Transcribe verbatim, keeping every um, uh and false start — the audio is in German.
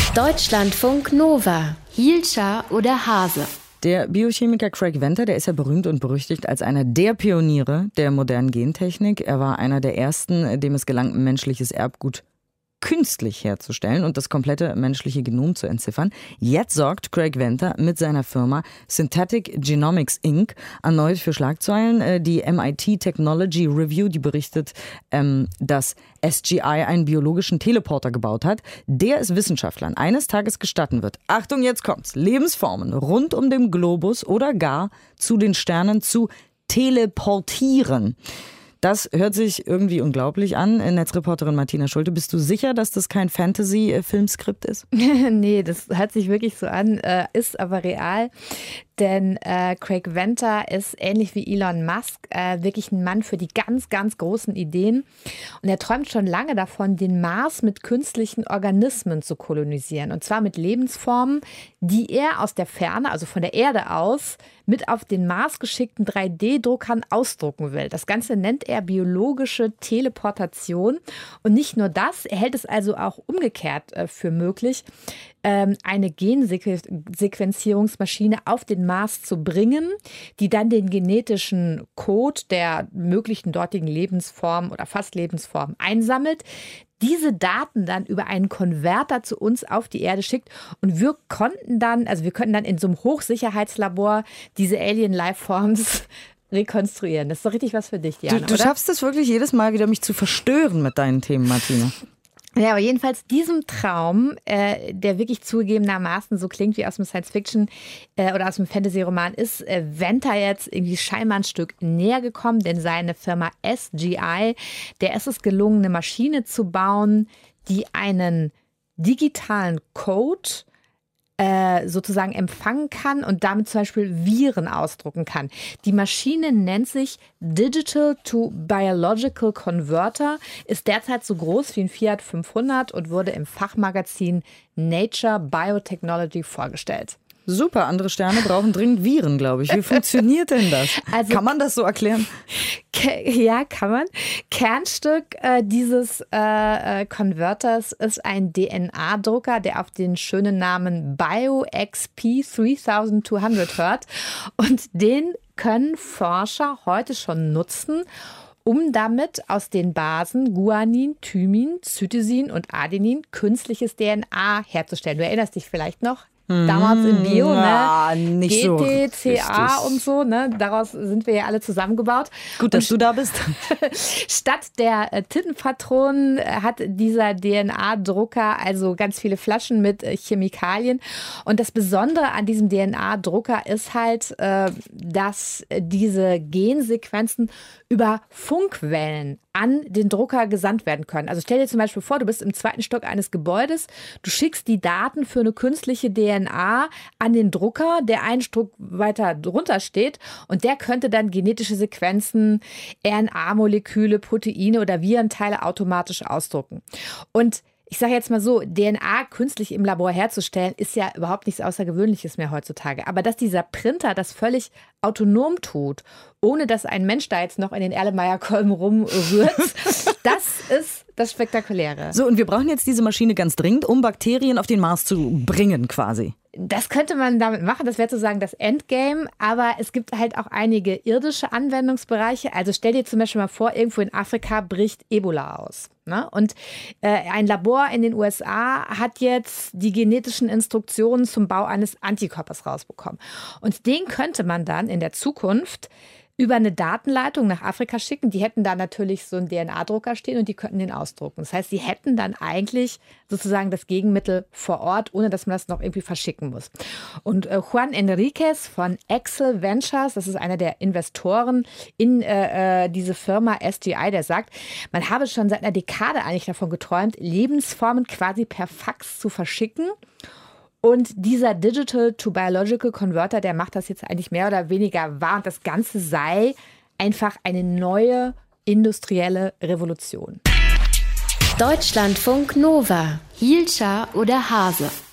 Deutschlandfunk Nova. Hielscher oder Hase? Der Biochemiker Craig Venter, der ist ja berühmt und berüchtigt als einer der Pioniere der modernen Gentechnik. Er war einer der ersten, dem es gelang, menschliches Erbgut künstlich herzustellen und das komplette menschliche Genom zu entziffern. Jetzt sorgt Craig Venter mit seiner Firma Synthetic Genomics Incorporated erneut für Schlagzeilen. Die M I T Technology Review, die berichtet, ähm, dass S G I einen biologischen Teleporter gebaut hat, der es Wissenschaftlern eines Tages gestatten wird, Achtung, jetzt kommt's, Lebensformen rund um den Globus oder gar zu den Sternen zu teleportieren. Das hört sich irgendwie unglaublich an. Netzreporterin Martina Schulte, bist du sicher, dass das kein Fantasy-Filmskript ist? Nee, das hört sich wirklich so an, äh, ist aber real. Denn äh, Craig Venter ist ähnlich wie Elon Musk äh, wirklich ein Mann für die ganz, ganz großen Ideen. Und er träumt schon lange davon, den Mars mit künstlichen Organismen zu kolonisieren. Und zwar mit Lebensformen, die er aus der Ferne, also von der Erde aus, mit auf den Mars geschickten drei D Druckern ausdrucken will. Das Ganze nennt er biologische Teleportation. Und nicht nur das, er hält es also auch umgekehrt äh, für möglich, ähm, eine Gensequenzierungsmaschine auf den Mars zu bringen, die dann den genetischen Code der möglichen dortigen Lebensformen oder fast Lebensformen einsammelt, diese Daten dann über einen Konverter zu uns auf die Erde schickt und wir konnten dann, also wir könnten dann in so einem Hochsicherheitslabor diese Alien-Lifeforms rekonstruieren. Das ist doch richtig was für dich, Diana, Du, du oder? schaffst es wirklich jedes Mal wieder, mich zu verstören mit deinen Themen, Martina. Ja, aber jedenfalls diesem Traum, äh, der wirklich zugegebenermaßen so klingt wie aus dem Science-Fiction äh, oder aus dem Fantasy-Roman, ist äh, Venter jetzt irgendwie scheinbar ein Stück näher gekommen, denn seine Firma S G I, der ist es gelungen, eine Maschine zu bauen, die einen digitalen Code sozusagen empfangen kann und damit zum Beispiel Viren ausdrucken kann. Die Maschine nennt sich Digital to Biological Converter, ist derzeit so groß wie ein Fiat fünfhundert und wurde im Fachmagazin Nature Biotechnology vorgestellt. Super, andere Sterne brauchen dringend Viren, glaube ich. Wie funktioniert denn das? Also, kann man das so erklären? Ja, kann man. Kernstück äh, dieses äh, Converters ist ein D N A-Drucker, der auf den schönen Namen BioXP zweitausendzweihundert hört. Und den können Forscher heute schon nutzen, um damit aus den Basen Guanin, Thymin, Cytosine und Adenin künstliches D N A herzustellen. Du erinnerst dich vielleicht noch? Damals in Bio, ja, ne? Nicht G T, C A so und so, ne? Daraus sind wir ja alle zusammengebaut. Gut, dass und du da bist. Statt der äh, Tintenpatronen hat dieser D N A-Drucker also ganz viele Flaschen mit äh, Chemikalien. Und das Besondere an diesem D N A-Drucker ist halt, äh, dass diese Gensequenzen über Funkwellen an den Drucker gesandt werden können. Also stell dir zum Beispiel vor, du bist im zweiten Stock eines Gebäudes, du schickst die Daten für eine künstliche D N A an den Drucker, der einen Stock weiter drunter steht und der könnte dann genetische Sequenzen, R N A-Moleküle, Proteine oder Virenteile automatisch ausdrucken. Und ich sage jetzt mal so, D N A künstlich im Labor herzustellen, ist ja überhaupt nichts Außergewöhnliches mehr heutzutage. Aber dass dieser Printer das völlig autonom tut, ohne dass ein Mensch da jetzt noch in den Erlenmeyer-Kolben rumrührt, das ist das Spektakuläre. So, und wir brauchen jetzt diese Maschine ganz dringend, um Bakterien auf den Mars zu bringen quasi. Das könnte man damit machen, das wäre sozusagen das Endgame, aber es gibt halt auch einige irdische Anwendungsbereiche. Also stell dir zum Beispiel mal vor, irgendwo in Afrika bricht Ebola aus. Ne? Und äh, ein Labor in den U S A hat jetzt die genetischen Instruktionen zum Bau eines Antikörpers rausbekommen. Und den könnte man dann in der Zukunft über eine Datenleitung nach Afrika schicken. Die hätten da natürlich so einen D N A-Drucker stehen und die könnten den ausdrucken. Das heißt, sie hätten dann eigentlich sozusagen das Gegenmittel vor Ort, ohne dass man das noch irgendwie verschicken muss. Und äh, Juan Enriquez von Excel Ventures, das ist einer der Investoren in äh, äh, diese Firma S G I, der sagt, man habe schon seit einer Dekade eigentlich davon geträumt, Lebensformen quasi per Fax zu verschicken. Und dieser Digital to Biological Converter, der macht das jetzt eigentlich mehr oder weniger wahr. Und das Ganze sei einfach eine neue industrielle Revolution. Deutschlandfunk Nova. Hielscher oder Hase?